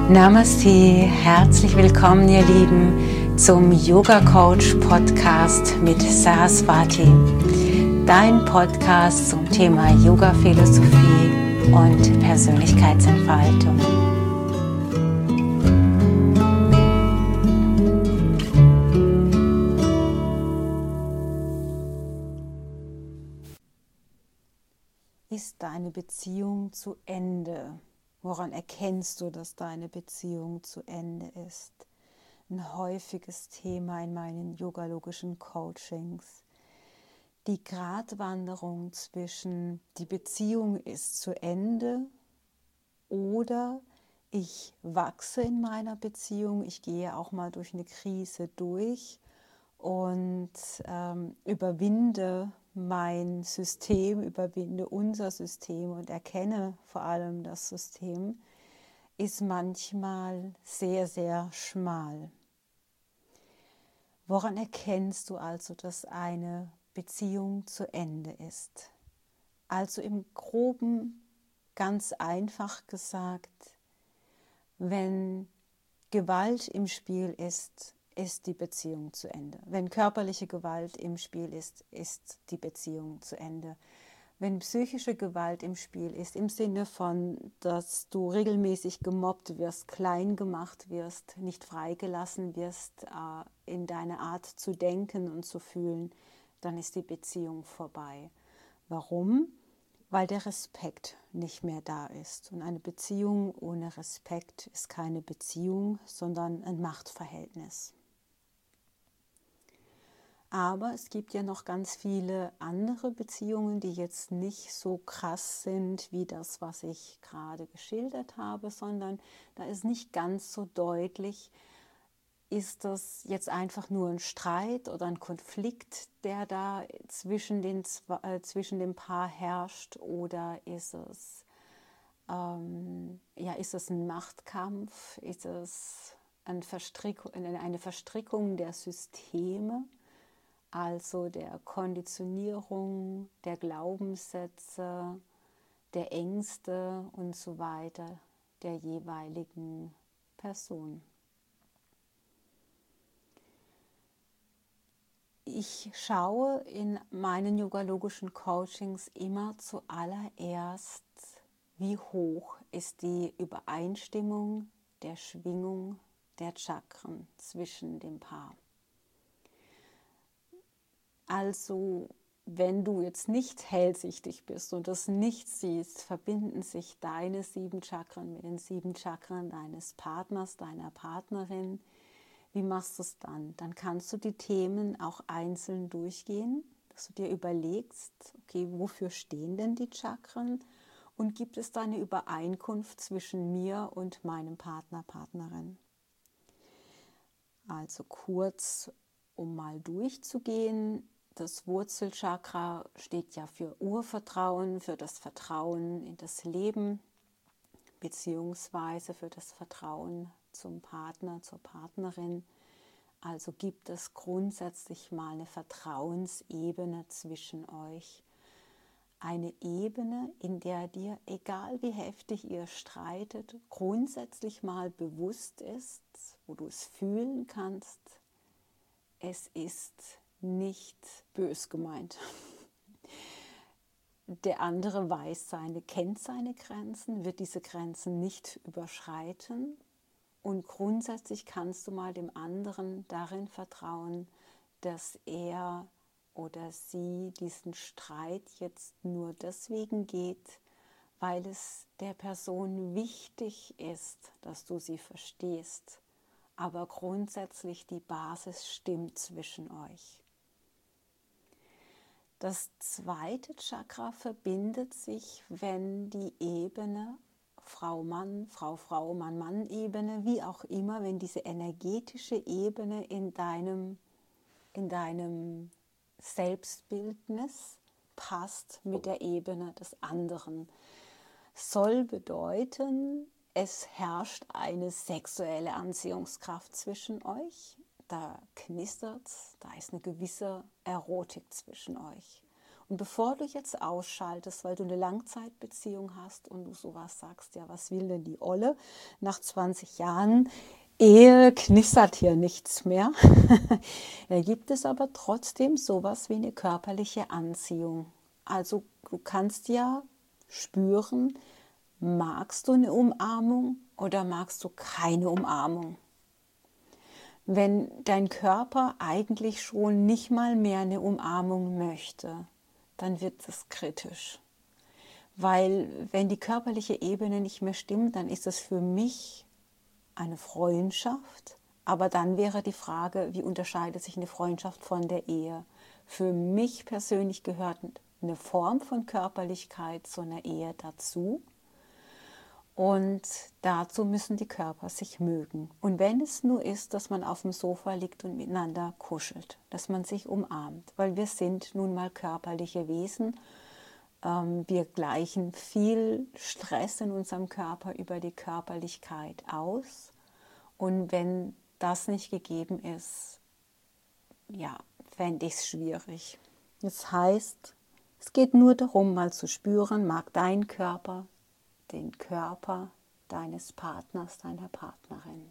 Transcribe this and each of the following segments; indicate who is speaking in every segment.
Speaker 1: Namaste, herzlich willkommen ihr Lieben zum Yoga Coach Podcast mit Saraswati, dein Podcast zum Thema Yoga Philosophie und Persönlichkeitsentfaltung. Ist deine Beziehung zu Ende? Woran erkennst du, dass deine Beziehung zu Ende ist? Ein häufiges Thema in meinen yogalogischen Coachings. Die Gratwanderung zwischen die Beziehung ist zu Ende oder ich wachse in meiner Beziehung, ich gehe auch mal durch eine Krise durch und überwinde mein System, überwinde unser System und erkenne vor allem das System, ist manchmal sehr, sehr schmal. Woran erkennst du also, dass eine Beziehung zu Ende ist? Also im Groben, ganz einfach gesagt, wenn Gewalt im Spiel ist, ist die Beziehung zu Ende. Wenn körperliche Gewalt im Spiel ist, ist die Beziehung zu Ende. Wenn psychische Gewalt im Spiel ist, im Sinne von, dass du regelmäßig gemobbt wirst, klein gemacht wirst, nicht freigelassen wirst in deiner Art zu denken und zu fühlen, dann ist die Beziehung vorbei. Warum? Weil der Respekt nicht mehr da ist. Und eine Beziehung ohne Respekt ist keine Beziehung, sondern ein Machtverhältnis. Aber es gibt ja noch ganz viele andere Beziehungen, die jetzt nicht so krass sind wie das, was ich gerade geschildert habe, sondern da ist nicht ganz so deutlich, ist das jetzt einfach nur ein Streit oder ein Konflikt, der da zwischen dem Paar herrscht, oder ist es ein Machtkampf, ist es eine Verstrickung der Systeme, also der Konditionierung, der Glaubenssätze, der Ängste und so weiter der jeweiligen Person. Ich schaue in meinen yogalogischen Coachings immer zuallererst, wie hoch ist die Übereinstimmung der Schwingung der Chakren zwischen dem Paar. Also, wenn du jetzt nicht hellsichtig bist und das nicht siehst, verbinden sich deine 7 Chakren mit den 7 Chakren deines Partners, deiner Partnerin. Wie machst du es dann? Dann kannst du die Themen auch einzeln durchgehen, dass du dir überlegst, okay, wofür stehen denn die Chakren und gibt es da eine Übereinkunft zwischen mir und meinem Partner, Partnerin? Also kurz, um mal durchzugehen, das Wurzelchakra steht ja für Urvertrauen, für das Vertrauen in das Leben, beziehungsweise für das Vertrauen zum Partner, zur Partnerin. Also gibt es grundsätzlich mal eine Vertrauensebene zwischen euch. Eine Ebene, in der dir, egal wie heftig ihr streitet, grundsätzlich mal bewusst ist, wo du es fühlen kannst, es ist nicht bös gemeint. Der andere kennt seine Grenzen, wird diese Grenzen nicht überschreiten. Und grundsätzlich kannst du mal dem anderen darin vertrauen, dass er oder sie diesen Streit jetzt nur deswegen geht, weil es der Person wichtig ist, dass du sie verstehst. Aber grundsätzlich die Basis stimmt zwischen euch. Das zweite Chakra verbindet sich, wenn die Ebene Frau-Mann, Frau-Frau, Mann-Mann-Ebene, wie auch immer, wenn diese energetische Ebene in deinem Selbstbildnis passt mit der Ebene des anderen. Soll bedeuten, es herrscht eine sexuelle Anziehungskraft zwischen euch. Da knistert es, da ist eine gewisse Erotik zwischen euch. Und bevor du jetzt ausschaltest, weil du eine Langzeitbeziehung hast und du sowas sagst, ja, was will denn die Olle? Nach 20 Jahren Ehe knistert hier nichts mehr. Da gibt es aber trotzdem sowas wie eine körperliche Anziehung. Also du kannst ja spüren, magst du eine Umarmung oder magst du keine Umarmung? Wenn dein Körper eigentlich schon nicht mal mehr eine Umarmung möchte, dann wird es kritisch. Weil wenn die körperliche Ebene nicht mehr stimmt, dann ist es für mich eine Freundschaft. Aber dann wäre die Frage, wie unterscheidet sich eine Freundschaft von der Ehe? Für mich persönlich gehört eine Form von Körperlichkeit zu einer Ehe dazu. Und dazu müssen die Körper sich mögen. Und wenn es nur ist, dass man auf dem Sofa liegt und miteinander kuschelt, dass man sich umarmt, weil wir sind nun mal körperliche Wesen. Wir gleichen viel Stress in unserem Körper über die Körperlichkeit aus. Und wenn das nicht gegeben ist, ja, fände ich es schwierig. Das heißt, es geht nur darum, mal zu spüren, mag dein Körper den Körper deines Partners, deiner Partnerin.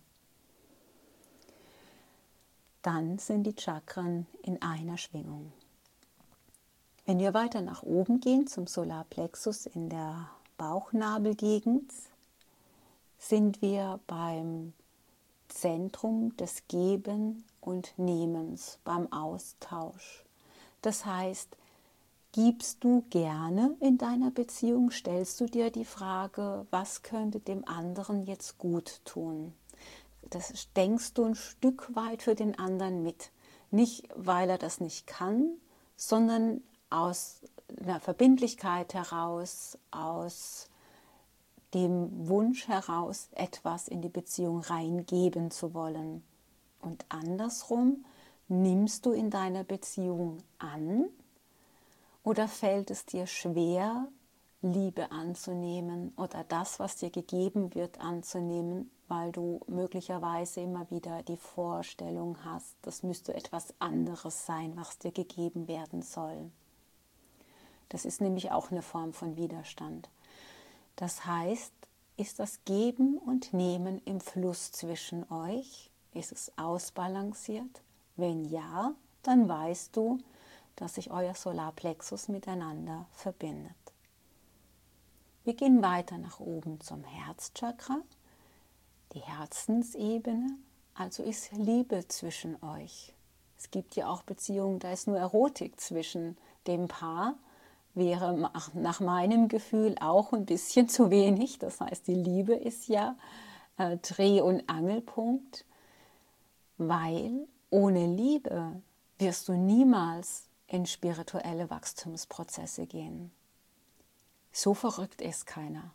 Speaker 1: Dann sind die Chakren in einer Schwingung. Wenn wir weiter nach oben gehen zum Solarplexus in der Bauchnabelgegend, sind wir beim Zentrum des Geben und Nehmens, beim Austausch. Das heißt, gibst du gerne in deiner Beziehung? Stellst du dir die Frage, was könnte dem anderen jetzt gut tun? Das denkst du ein Stück weit für den anderen mit. Nicht, weil er das nicht kann, sondern aus einer Verbindlichkeit heraus, aus dem Wunsch heraus, etwas in die Beziehung reingeben zu wollen. Und andersrum, nimmst du in deiner Beziehung an oder fällt es dir schwer, Liebe anzunehmen oder das, was dir gegeben wird, anzunehmen, weil du möglicherweise immer wieder die Vorstellung hast, das müsste etwas anderes sein, was dir gegeben werden soll. Das ist nämlich auch eine Form von Widerstand. Das heißt, ist das Geben und Nehmen im Fluss zwischen euch? Ist es ausbalanciert? Wenn ja, dann weißt du, dass sich euer Solarplexus miteinander verbindet. Wir gehen weiter nach oben zum Herzchakra, die Herzensebene, also ist Liebe zwischen euch. Es gibt ja auch Beziehungen, da ist nur Erotik zwischen dem Paar, wäre nach meinem Gefühl auch ein bisschen zu wenig. Das heißt, die Liebe ist ja Dreh- und Angelpunkt, weil ohne Liebe wirst du niemals in spirituelle Wachstumsprozesse gehen. So verrückt ist keiner.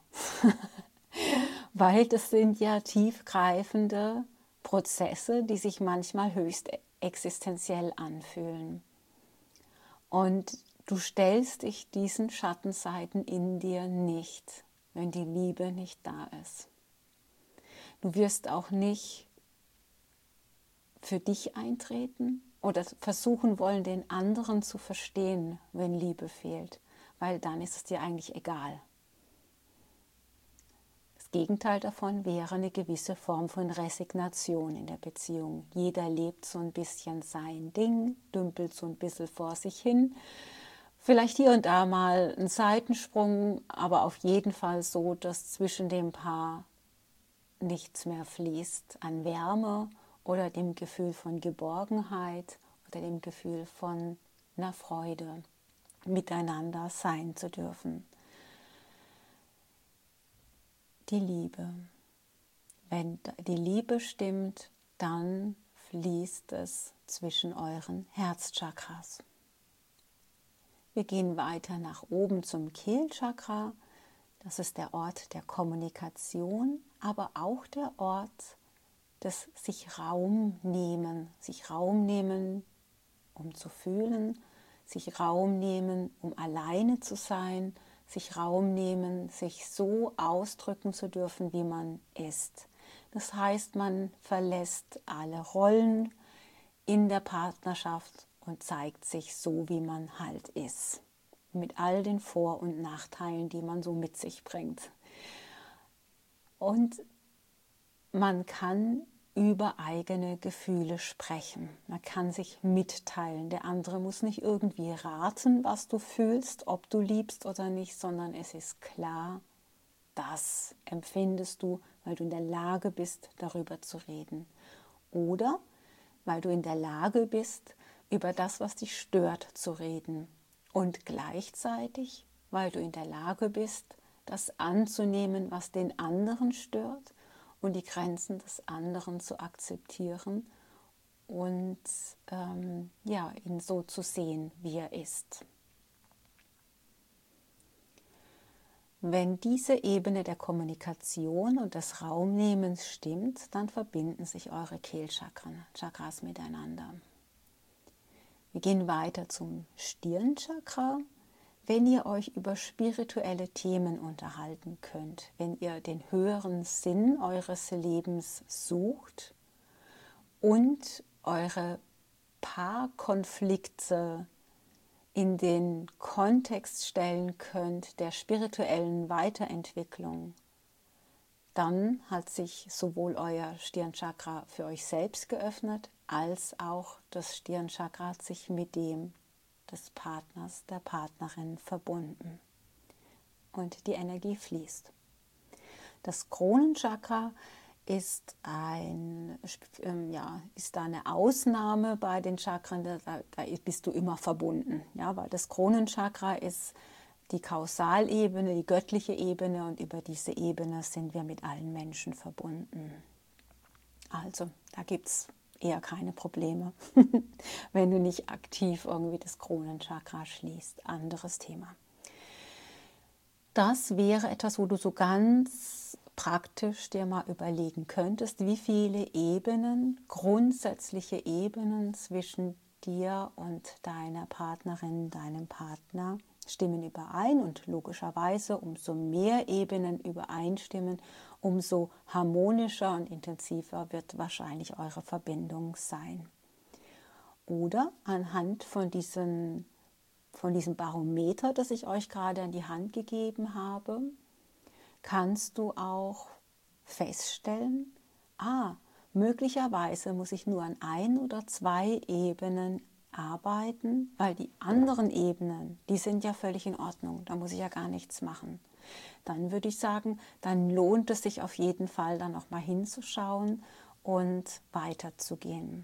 Speaker 1: Weil das sind ja tiefgreifende Prozesse, die sich manchmal höchst existenziell anfühlen. Und du stellst dich diesen Schattenseiten in dir nicht, wenn die Liebe nicht da ist. Du wirst auch nicht für dich eintreten oder versuchen wollen, den anderen zu verstehen, wenn Liebe fehlt, weil dann ist es dir eigentlich egal. Das Gegenteil davon wäre eine gewisse Form von Resignation in der Beziehung. Jeder lebt so ein bisschen sein Ding, dümpelt so ein bisschen vor sich hin. Vielleicht hier und da mal ein Seitensprung, aber auf jeden Fall so, dass zwischen dem Paar nichts mehr fließt an Wärme oder dem Gefühl von Geborgenheit oder dem Gefühl von einer Freude, miteinander sein zu dürfen. Die Liebe. Wenn die Liebe stimmt, dann fließt es zwischen euren Herzchakras. Wir gehen weiter nach oben zum Kehlchakra. Das ist der Ort der Kommunikation, aber auch der Ort des sich Raum nehmen, um zu fühlen, sich Raum nehmen, um alleine zu sein, sich Raum nehmen, sich so ausdrücken zu dürfen, wie man ist. Das heißt, man verlässt alle Rollen in der Partnerschaft und zeigt sich so, wie man halt ist. mit all den Vor- und Nachteilen, die man so mit sich bringt. Und man kann über eigene Gefühle sprechen. Man kann sich mitteilen. Der andere muss nicht irgendwie raten, was du fühlst, ob du liebst oder nicht, sondern es ist klar, das empfindest du, weil du in der Lage bist, darüber zu reden. Oder weil du in der Lage bist, über das, was dich stört, zu reden. Und gleichzeitig, weil du in der Lage bist, das anzunehmen, was den anderen stört und die Grenzen des anderen zu akzeptieren und ihn so zu sehen, wie er ist. Wenn diese Ebene der Kommunikation und des Raumnehmens stimmt, dann verbinden sich eure Kehlchakras miteinander. Wir gehen weiter zum Stirnchakra. Wenn ihr euch über spirituelle Themen unterhalten könnt, wenn ihr den höheren Sinn eures Lebens sucht und eure Paarkonflikte in den Kontext stellen könnt der spirituellen Weiterentwicklung, dann hat sich sowohl euer Stirnchakra für euch selbst geöffnet, als auch das Stirnchakra hat sich mit dem des Partners, der Partnerin verbunden. Und die Energie fließt. Das Kronenchakra ist ist da eine Ausnahme bei den Chakren, da bist du immer verbunden. Ja, weil das Kronenchakra ist die Kausalebene, die göttliche Ebene und über diese Ebene sind wir mit allen Menschen verbunden. Also da gibt es eher keine Probleme, wenn du nicht aktiv irgendwie das Kronenchakra schließt. Anderes Thema. Das wäre etwas, wo du so ganz praktisch dir mal überlegen könntest, wie viele Ebenen, grundsätzliche Ebenen zwischen dir und deiner Partnerin, deinem Partner stimmen überein und logischerweise umso mehr Ebenen übereinstimmen, umso harmonischer und intensiver wird wahrscheinlich eure Verbindung sein. Oder anhand von diesem Barometer, das ich euch gerade an die Hand gegeben habe, kannst du auch feststellen, möglicherweise muss ich nur an 1 oder 2 Ebenen arbeiten, weil die anderen Ebenen, die sind ja völlig in Ordnung, da muss ich ja gar nichts machen. Dann würde ich sagen, dann lohnt es sich auf jeden Fall, dann noch mal hinzuschauen und weiterzugehen.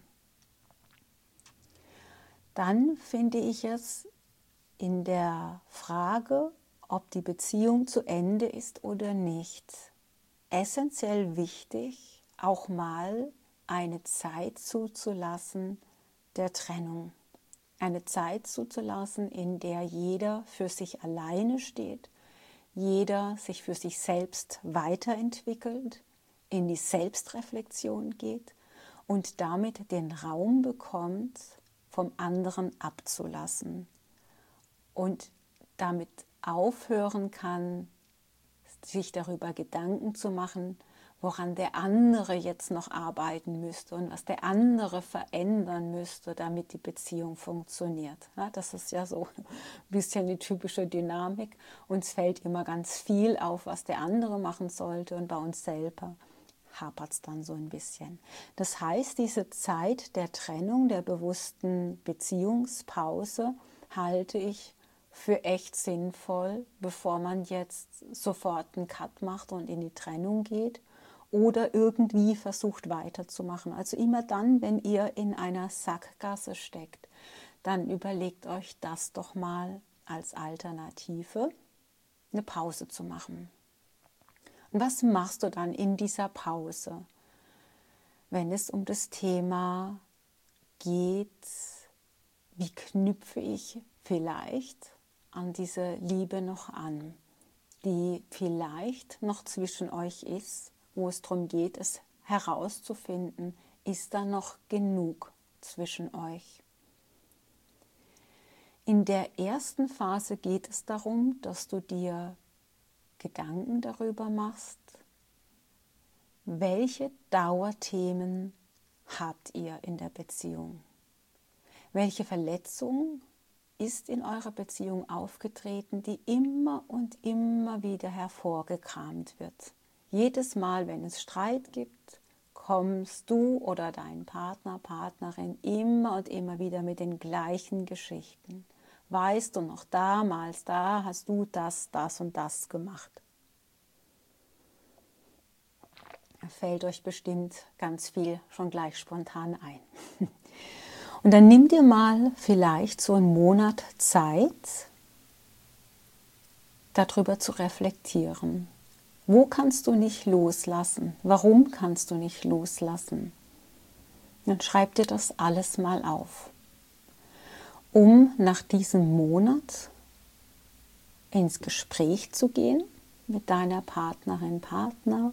Speaker 1: Dann finde ich es in der Frage, ob die Beziehung zu Ende ist oder nicht, essentiell wichtig, auch mal eine Zeit zuzulassen der Trennung. Eine Zeit zuzulassen, in der jeder für sich alleine steht, jeder sich für sich selbst weiterentwickelt, in die Selbstreflexion geht und damit den Raum bekommt, vom anderen abzulassen und damit aufhören kann, sich darüber Gedanken zu machen, woran der andere jetzt noch arbeiten müsste und was der andere verändern müsste, damit die Beziehung funktioniert. Ja, das ist ja so ein bisschen die typische Dynamik. Uns fällt immer ganz viel auf, was der andere machen sollte, und bei uns selber hapert es dann so ein bisschen. Das heißt, diese Zeit der Trennung, der bewussten Beziehungspause halte ich für echt sinnvoll, bevor man jetzt sofort einen Cut macht und in die Trennung geht oder irgendwie versucht weiterzumachen. Also immer dann, wenn ihr in einer Sackgasse steckt, dann überlegt euch das doch mal als Alternative, eine Pause zu machen. Und was machst du dann in dieser Pause, wenn es um das Thema geht, wie knüpfe ich vielleicht an diese Liebe noch an, die vielleicht noch zwischen euch ist, wo es darum geht, es herauszufinden, ist da noch genug zwischen euch. In der ersten Phase geht es darum, dass du dir Gedanken darüber machst, welche Dauerthemen habt ihr in der Beziehung? Welche Verletzungen ist in eurer Beziehung aufgetreten, die immer und immer wieder hervorgekramt wird. Jedes Mal, wenn es Streit gibt, kommst du oder dein Partner, Partnerin immer und immer wieder mit den gleichen Geschichten. Weißt du noch, damals, da hast du das, das und das gemacht. Da fällt euch bestimmt ganz viel schon gleich spontan ein. Und dann nimm dir mal vielleicht so einen Monat Zeit, darüber zu reflektieren. Wo kannst du nicht loslassen? Warum kannst du nicht loslassen? Dann schreib dir das alles mal auf, um nach diesem Monat ins Gespräch zu gehen mit deiner Partnerin, Partner.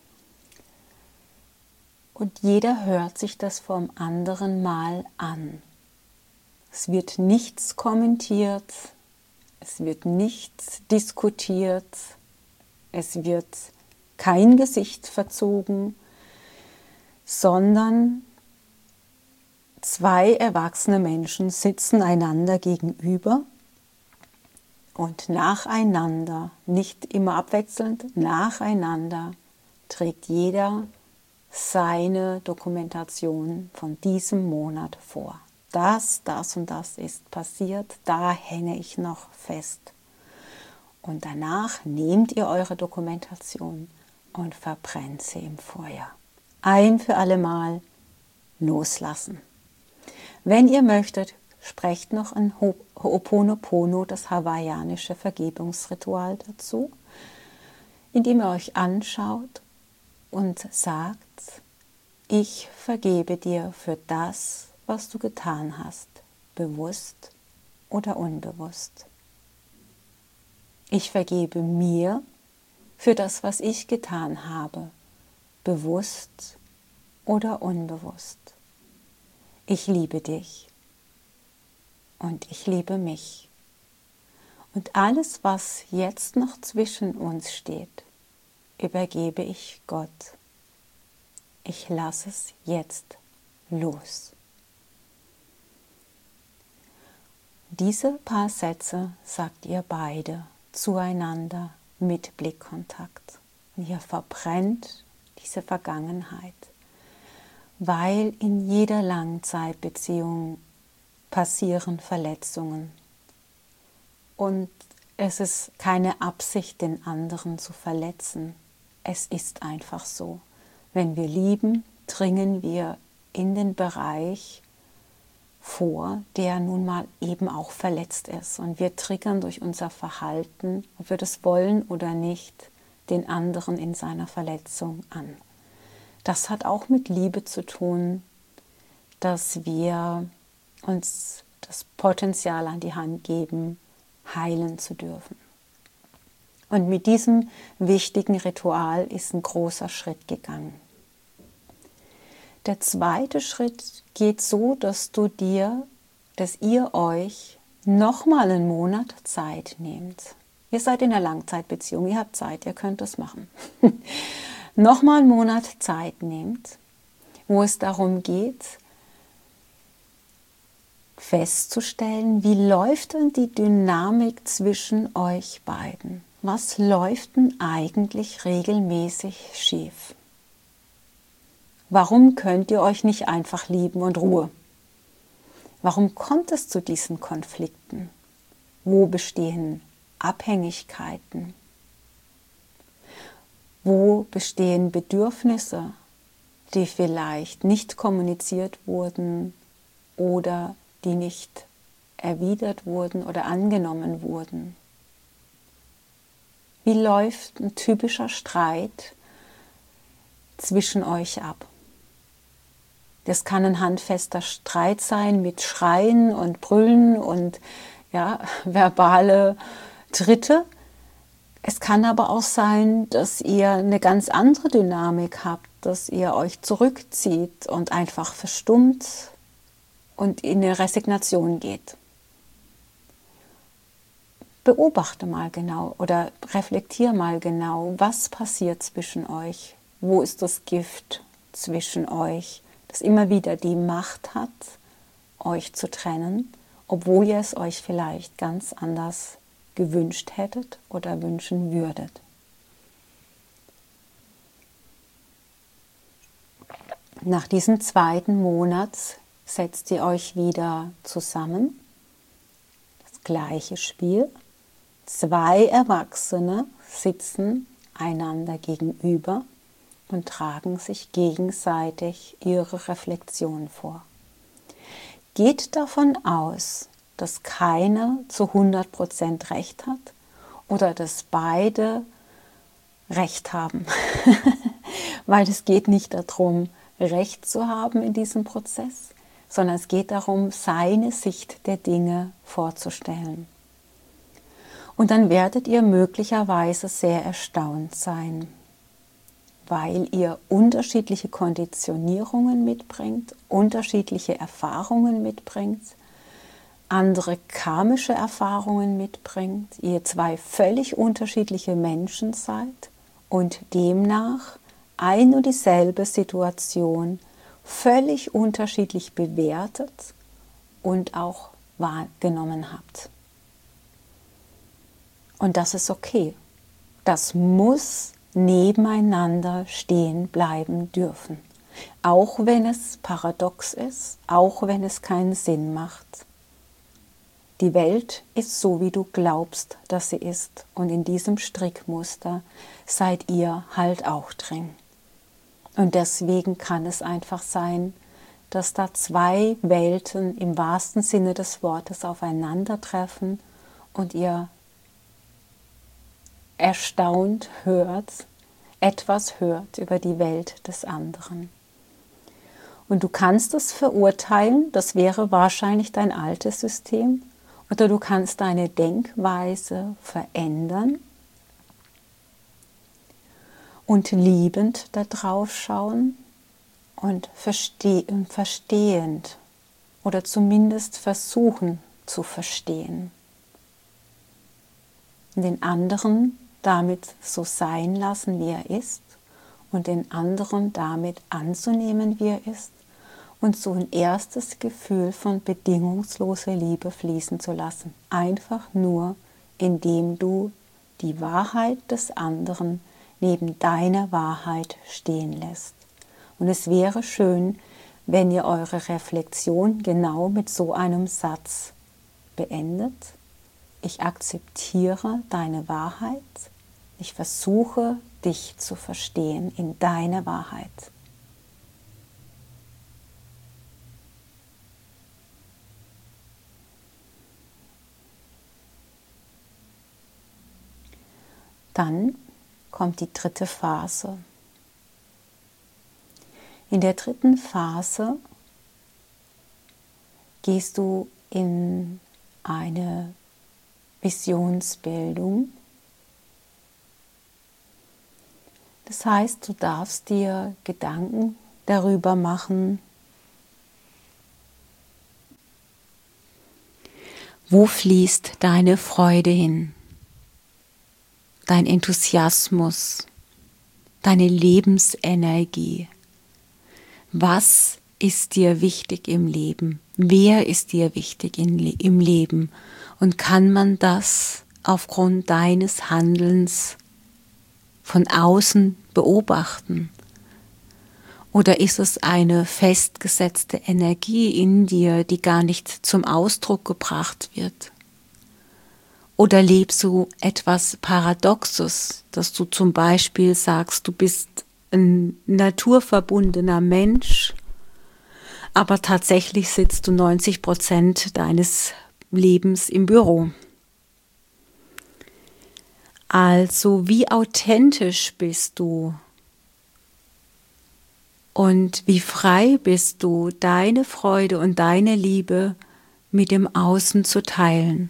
Speaker 1: Und jeder hört sich das vom anderen mal an. Es wird nichts kommentiert, es wird nichts diskutiert, es wird kein Gesicht verzogen, sondern zwei erwachsene Menschen sitzen einander gegenüber und nacheinander, nicht immer abwechselnd, nacheinander trägt jeder seine Dokumentation von diesem Monat vor. Das und das ist passiert, da hänge ich noch fest. Und danach nehmt ihr eure Dokumentation und verbrennt sie im Feuer. Ein für alle Mal loslassen. Wenn ihr möchtet, sprecht noch ein Ho'oponopono, das hawaiianische Vergebungsritual dazu, indem ihr euch anschaut und sagt, ich vergebe dir für das, was du getan hast, bewusst oder unbewusst. Ich vergebe mir für das, was ich getan habe, bewusst oder unbewusst. Ich liebe dich und ich liebe mich. Und alles, was jetzt noch zwischen uns steht, übergebe ich Gott. Ich lasse es jetzt los. Diese paar Sätze sagt ihr beide zueinander mit Blickkontakt. Und ihr verbrennt diese Vergangenheit, weil in jeder Langzeitbeziehung passieren Verletzungen. Und es ist keine Absicht, den anderen zu verletzen. Es ist einfach so. Wenn wir lieben, dringen wir in den Bereich vor, der nun mal eben auch verletzt ist. Und wir triggern durch unser Verhalten, ob wir das wollen oder nicht, den anderen in seiner Verletzung an. Das hat auch mit Liebe zu tun, dass wir uns das Potenzial an die Hand geben, heilen zu dürfen. Und mit diesem wichtigen Ritual ist ein großer Schritt gegangen. Der zweite Schritt geht so, dass ihr euch nochmal einen Monat Zeit nehmt. Ihr seid in einer Langzeitbeziehung, ihr habt Zeit, ihr könnt das machen. Nochmal einen Monat Zeit nehmt, wo es darum geht, festzustellen, wie läuft denn die Dynamik zwischen euch beiden? Was läuft denn eigentlich regelmäßig schief? Warum könnt ihr euch nicht einfach lieben und Ruhe? Warum kommt es zu diesen Konflikten? Wo bestehen Abhängigkeiten? Wo bestehen Bedürfnisse, die vielleicht nicht kommuniziert wurden oder die nicht erwidert wurden oder angenommen wurden? Wie läuft ein typischer Streit zwischen euch ab? Das kann ein handfester Streit sein mit Schreien und Brüllen und verbale Tritte. Es kann aber auch sein, dass ihr eine ganz andere Dynamik habt, dass ihr euch zurückzieht und einfach verstummt und in eine Resignation geht. Beobachte mal genau oder reflektiere mal genau, was passiert zwischen euch. Wo ist das Gift zwischen euch, das immer wieder die Macht hat, euch zu trennen obwohl ihr es euch vielleicht ganz anders gewünscht hättet oder wünschen würdet. Nach diesem 2. Monat setzt ihr euch wieder zusammen. Das gleiche Spiel. 2 Erwachsene sitzen einander gegenüber und tragen sich gegenseitig ihre Reflexion vor. Geht davon aus, dass keiner zu 100% Recht hat oder dass beide Recht haben. Weil es geht nicht darum, Recht zu haben in diesem Prozess, sondern es geht darum, seine Sicht der Dinge vorzustellen. Und dann werdet ihr möglicherweise sehr erstaunt sein, weil ihr unterschiedliche Konditionierungen mitbringt, unterschiedliche Erfahrungen mitbringt, andere karmische Erfahrungen mitbringt, ihr 2 völlig unterschiedliche Menschen seid und demnach ein und dieselbe Situation völlig unterschiedlich bewertet und auch wahrgenommen habt. Und das ist okay. Das muss nebeneinander stehen bleiben dürfen. Auch wenn es paradox ist, auch wenn es keinen Sinn macht. Die Welt ist so, wie du glaubst, dass sie ist. Und in diesem Strickmuster seid ihr halt auch drin. Und deswegen kann es einfach sein, dass da 2 Welten im wahrsten Sinne des Wortes aufeinandertreffen und ihr erstaunt etwas hört über die Welt des anderen. Und du kannst es verurteilen, das wäre wahrscheinlich dein altes System, oder du kannst deine Denkweise verändern und liebend da drauf schauen und verstehend oder zumindest versuchen zu verstehen. Den anderen damit so sein lassen, wie er ist, und den anderen damit anzunehmen, wie er ist, und so ein erstes Gefühl von bedingungsloser Liebe fließen zu lassen. Einfach nur, indem du die Wahrheit des anderen neben deiner Wahrheit stehen lässt. Und es wäre schön, wenn ihr eure Reflexion genau mit so einem Satz beendet. Ich akzeptiere deine Wahrheit. Ich versuche, dich zu verstehen in deiner Wahrheit. Dann kommt die 3. Phase. In der 3. Phase gehst du in eine Visionsbildung. Das heißt, du darfst dir Gedanken darüber machen, wo fließt deine Freude hin, dein Enthusiasmus, deine Lebensenergie. Was ist dir wichtig im Leben? Wer ist dir wichtig im Leben? Und kann man das aufgrund deines Handelns von außen beobachten? Oder ist es eine festgesetzte Energie in dir, die gar nicht zum Ausdruck gebracht wird? Oder lebst du etwas Paradoxes, dass du zum Beispiel sagst, du bist ein naturverbundener Mensch, aber tatsächlich sitzt du 90% deines Lebens im Büro? Also, wie authentisch bist du und wie frei bist du, deine Freude und deine Liebe mit dem Außen zu teilen?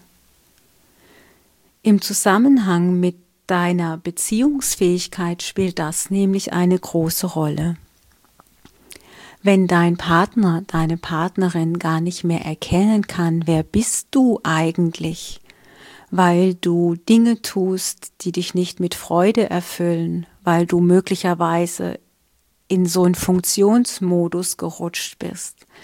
Speaker 1: Im Zusammenhang mit deiner Beziehungsfähigkeit spielt das nämlich eine große Rolle. Wenn dein Partner, deine Partnerin gar nicht mehr erkennen kann, wer bist du eigentlich, weil du Dinge tust, die dich nicht mit Freude erfüllen, weil du möglicherweise in so einen Funktionsmodus gerutscht bist,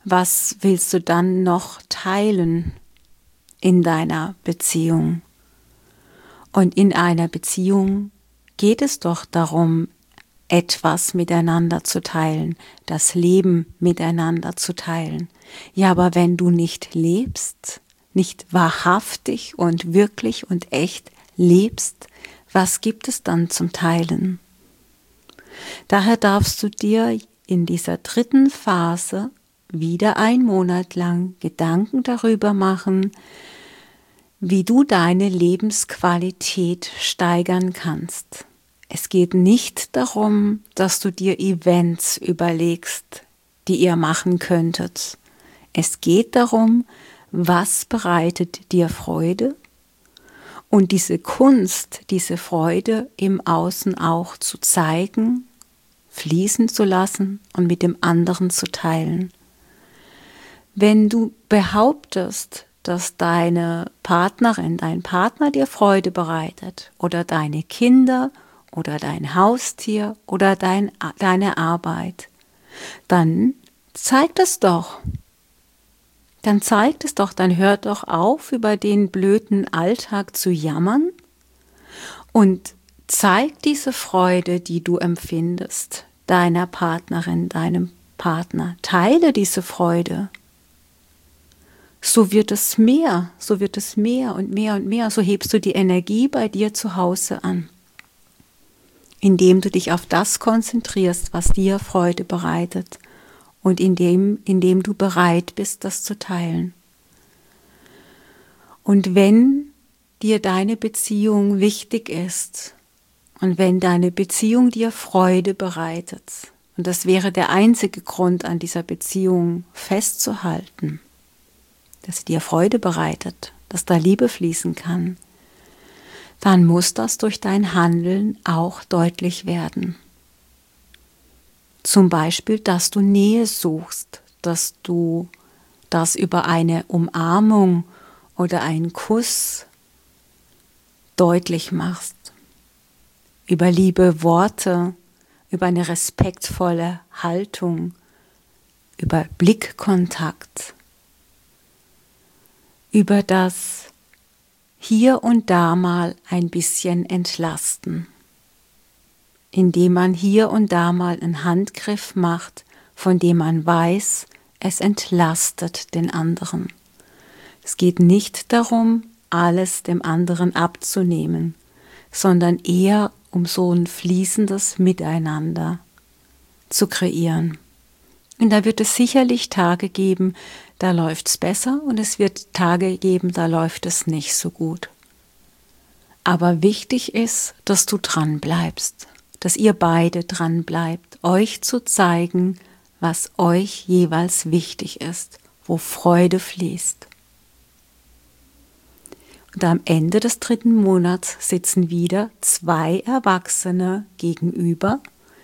Speaker 1: Was willst du dann noch teilen in deiner Beziehung? Und in einer Beziehung geht es doch darum, etwas miteinander zu teilen, das Leben miteinander zu teilen. Ja, aber wenn du nicht lebst, nicht wahrhaftig und wirklich und echt lebst, was gibt es dann zum Teilen? Daher darfst du dir in dieser dritten Phase wieder 1 Monat lang Gedanken darüber machen, wie du deine Lebensqualität steigern kannst. Es geht nicht darum, dass du dir Events überlegst, die ihr machen könntet. Es geht darum, was bereitet dir Freude und diese Kunst, diese Freude im Außen auch zu zeigen, fließen zu lassen und mit dem anderen zu teilen. Wenn du behauptest, dass deine Partnerin, dein Partner dir Freude bereitet oder deine Kinder oder dein Haustier oder deine Arbeit, dann zeig das doch. Dann zeig es doch, dann hör doch auf, über den blöden Alltag zu jammern und zeig diese Freude, die du empfindest, deiner Partnerin, deinem Partner. Teile diese Freude. So wird es mehr und mehr und mehr. So hebst du die Energie bei dir zu Hause an, indem du dich auf das konzentrierst, was dir Freude bereitet und indem du bereit bist, das zu teilen. Und wenn dir deine Beziehung wichtig ist und wenn deine Beziehung dir Freude bereitet, und das wäre der einzige Grund, an dieser Beziehung festzuhalten, dass sie dir Freude bereitet, dass da Liebe fließen kann, dann muss das durch dein Handeln auch deutlich werden. Zum Beispiel, dass du Nähe suchst, dass du das über eine Umarmung oder einen Kuss deutlich machst, über liebe Worte, über eine respektvolle Haltung, über Blickkontakt, über das hier und da mal ein bisschen entlasten, indem man hier und da mal einen Handgriff macht, von dem man weiß, es entlastet den anderen. Es geht nicht darum, alles dem anderen abzunehmen, sondern eher um so ein fließendes Miteinander zu kreieren. Und da wird es sicherlich Tage geben, da läuft es besser und es wird Tage geben, da läuft es nicht so gut. Aber wichtig ist, dass du dran bleibst, dass ihr beide dran bleibt, euch zu zeigen, was euch jeweils wichtig ist, wo Freude fließt. Und am Ende des 3. Monats sitzen wieder 2 Erwachsene gegenüber,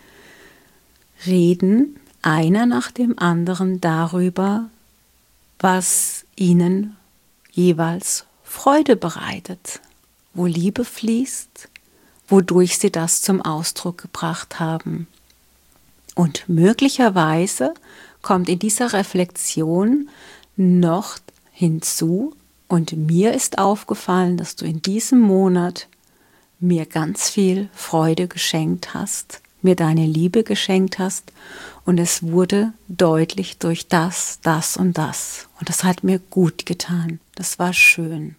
Speaker 1: reden einer nach dem anderen darüber, was ihnen jeweils Freude bereitet, wo Liebe fließt, wodurch sie das zum Ausdruck gebracht haben. Und möglicherweise kommt in dieser Reflexion noch hinzu, und mir ist aufgefallen, dass du in diesem Monat mir ganz viel Freude geschenkt hast, mir deine Liebe geschenkt hast und es wurde deutlich durch das und das. Und das hat mir gut getan. Das war schön.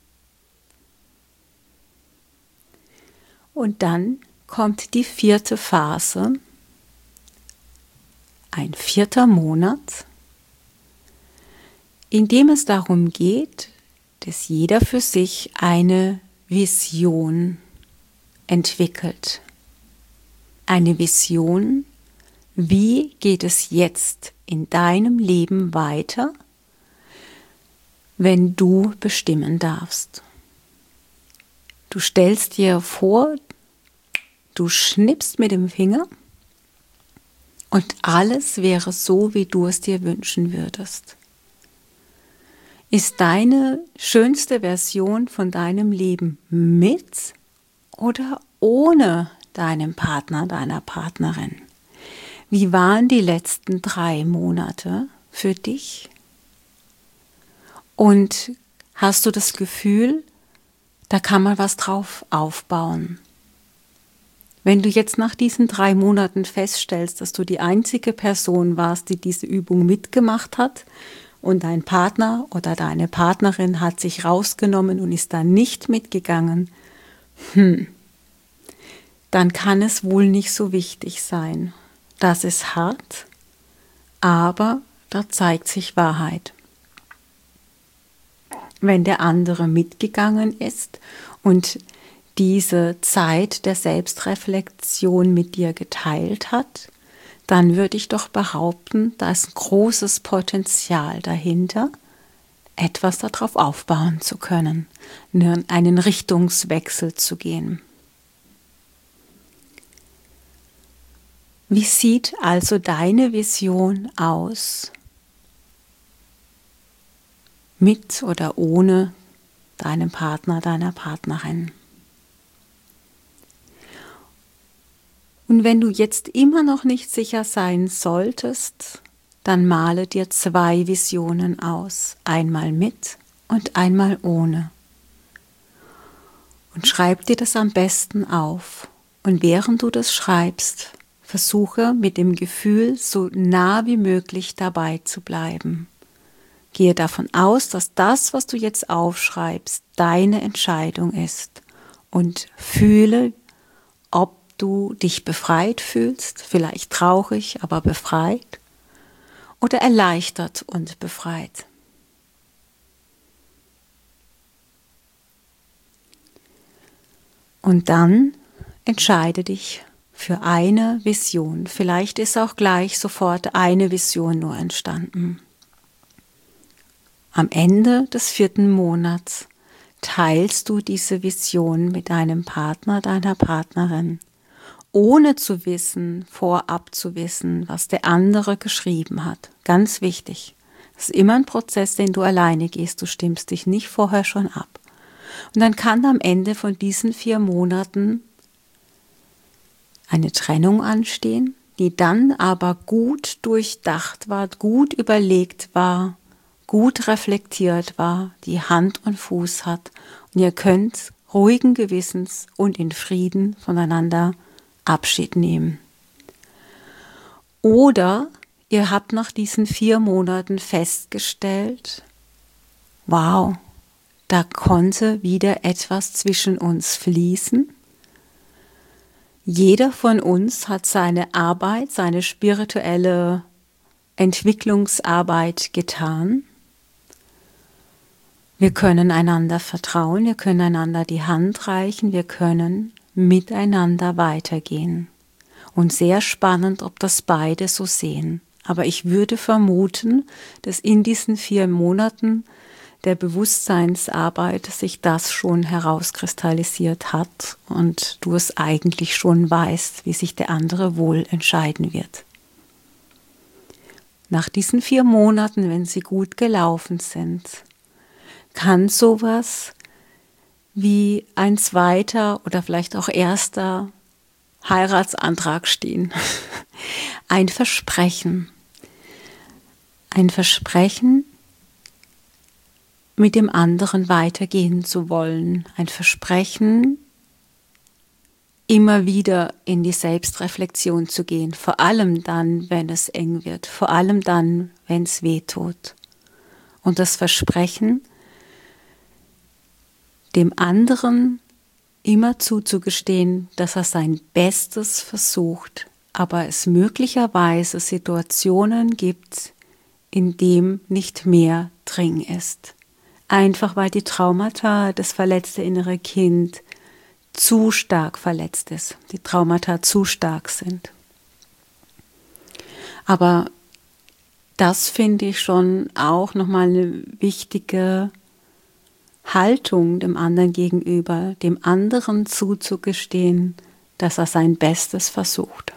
Speaker 1: Und dann kommt die 4. Phase, ein 4. Monat, in dem es darum geht, dass jeder für sich eine Vision entwickelt. Eine Vision, wie geht es jetzt in deinem Leben weiter, wenn du bestimmen darfst. Du stellst dir vor, du schnippst mit dem Finger und alles wäre so, wie du es dir wünschen würdest. Ist deine schönste Version von deinem Leben mit oder ohne deinen Partner, deiner Partnerin? Wie waren die letzten 3 Monate? für dich? Und hast du das Gefühl, da kann man was drauf aufbauen? Wenn du jetzt nach diesen 3 Monaten feststellst, dass du die einzige Person warst, die diese Übung mitgemacht hat und dein Partner oder deine Partnerin hat sich rausgenommen und ist da nicht mitgegangen, dann kann es wohl nicht so wichtig sein. Das ist hart, aber da zeigt sich Wahrheit. Wenn der andere mitgegangen ist und diese Zeit der Selbstreflexion mit dir geteilt hat, dann würde ich doch behaupten, da ist ein großes Potenzial dahinter, etwas darauf aufbauen zu können, einen Richtungswechsel zu gehen. Wie sieht also deine Vision aus? Mit oder ohne deinem Partner, deiner Partnerin? Und wenn du jetzt immer noch nicht sicher sein solltest, dann male dir 2 Visionen aus, einmal mit und einmal ohne. Und schreib dir das am besten auf. Und während du das schreibst, versuche mit dem Gefühl so nah wie möglich dabei zu bleiben. Gehe davon aus, dass das, was du jetzt aufschreibst, deine Entscheidung ist und fühle, ob du dich befreit fühlst, vielleicht traurig, aber befreit oder erleichtert und befreit. Und dann entscheide dich für eine Vision. Vielleicht ist auch gleich sofort eine Vision nur entstanden. Am Ende des 4. Monats teilst du diese Vision mit deinem Partner, deiner Partnerin, ohne zu wissen, vorab zu wissen, was der andere geschrieben hat. Ganz wichtig. Das ist immer ein Prozess, den du alleine gehst. Du stimmst dich nicht vorher schon ab. Und dann kann am Ende von diesen 4 Monaten eine Trennung anstehen, die dann aber gut durchdacht war, gut überlegt war, gut reflektiert war, die Hand und Fuß hat. Und ihr könnt ruhigen Gewissens und in Frieden voneinander Abschied nehmen. Oder ihr habt nach diesen 4 Monaten festgestellt, wow, da konnte wieder etwas zwischen uns fließen. Jeder von uns hat seine Arbeit, seine spirituelle Entwicklungsarbeit getan. Wir können einander vertrauen, wir können einander die Hand reichen, wir können miteinander weitergehen. Und sehr spannend, ob das beide so sehen. Aber ich würde vermuten, dass in diesen 4 Monaten der Bewusstseinsarbeit sich das schon herauskristallisiert hat und du es eigentlich schon weißt, wie sich der andere wohl entscheiden wird. Nach diesen 4 Monaten, wenn sie gut gelaufen sind, kann sowas wie ein 2. oder vielleicht auch 1. Heiratsantrag stehen. Ein Versprechen. Ein Versprechen, mit dem anderen weitergehen zu wollen. Ein Versprechen, immer wieder in die Selbstreflexion zu gehen. Vor allem dann, wenn es eng wird. Vor allem dann, wenn es weh tut. Und das Versprechen, dem anderen immer zuzugestehen, dass er sein Bestes versucht, aber es möglicherweise Situationen gibt, in denen nicht mehr drin ist. Einfach weil die Traumata, das verletzte innere Kind zu stark verletzt ist, die Traumata zu stark sind. Aber das finde ich schon auch nochmal eine wichtige Haltung dem anderen gegenüber, dem anderen zuzugestehen, dass er sein Bestes versucht.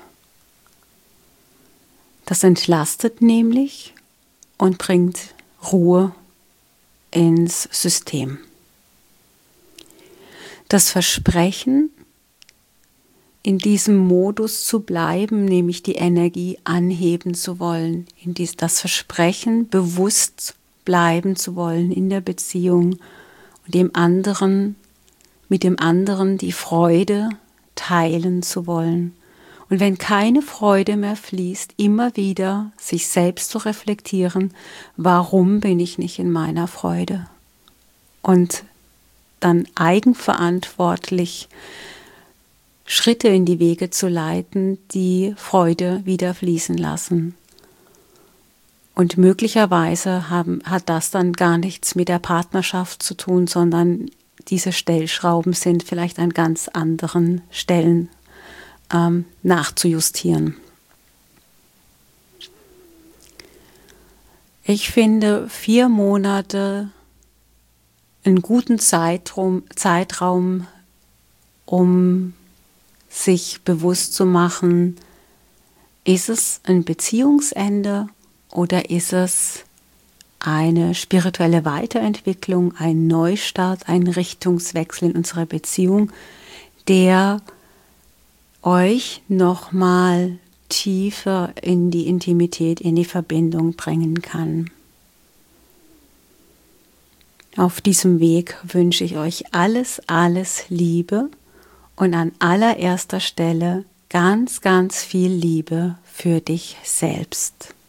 Speaker 1: Das entlastet nämlich und bringt Ruhe ins System. Das Versprechen in diesem Modus zu bleiben, nämlich die Energie anheben zu wollen, das Versprechen, bewusst bleiben zu wollen in der Beziehung und mit dem anderen die Freude teilen zu wollen. Und wenn keine Freude mehr fließt, immer wieder sich selbst zu reflektieren, warum bin ich nicht in meiner Freude? Und dann eigenverantwortlich Schritte in die Wege zu leiten, die Freude wieder fließen lassen. Und möglicherweise hat das dann gar nichts mit der Partnerschaft zu tun, sondern diese Stellschrauben sind vielleicht an ganz anderen Stellen nachzujustieren. Ich finde 4 Monate einen guten Zeitraum, um sich bewusst zu machen, ist es ein Beziehungsende oder ist es eine spirituelle Weiterentwicklung, ein Neustart, ein Richtungswechsel in unserer Beziehung, der euch nochmal tiefer in die Intimität, in die Verbindung bringen kann. Auf diesem Weg wünsche ich euch alles, alles Liebe und an allererster Stelle ganz, ganz viel Liebe für dich selbst.